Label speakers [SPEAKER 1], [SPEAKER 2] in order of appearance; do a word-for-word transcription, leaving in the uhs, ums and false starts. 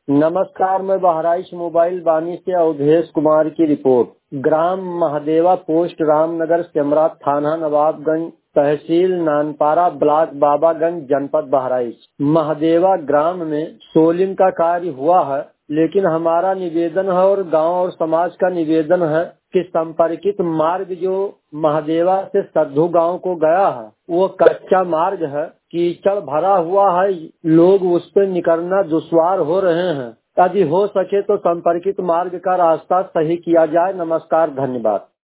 [SPEAKER 1] नमस्कार, मैं बहराइच मोबाइल बानी से अवधेश कुमार की रिपोर्ट। ग्राम महादेवा, पोस्ट रामनगर, सेमरा, थाना नवाबगंज, तहसील नानपारा, ब्लॉक बाबागंज, जनपद बहराइच। महादेवा ग्राम में सोलिंग का कार्य हुआ है, लेकिन हमारा निवेदन है और गांव और समाज का निवेदन है कि संपर्कित मार्ग जो महादेवा से सद्धू गांव को गया है वो कच्चा मार्ग है, कीचड़ भरा हुआ है, लोग उस पर निकलना दुश्वार हो रहे हैं। यदि हो सके तो संपर्कित मार्ग का रास्ता सही किया जाए। नमस्कार, धन्यवाद।